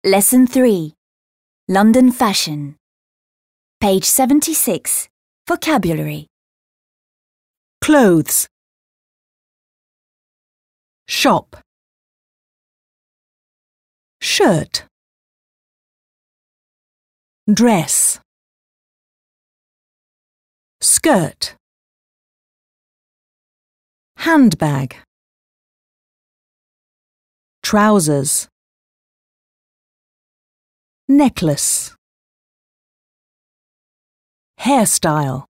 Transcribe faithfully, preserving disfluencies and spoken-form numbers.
Lesson three. London Fashion. Page seventy-six. Vocabulary. Clothes. Shop. Shirt. Dress. Skirt. Handbag. Trousers. Necklace. Hairstyle.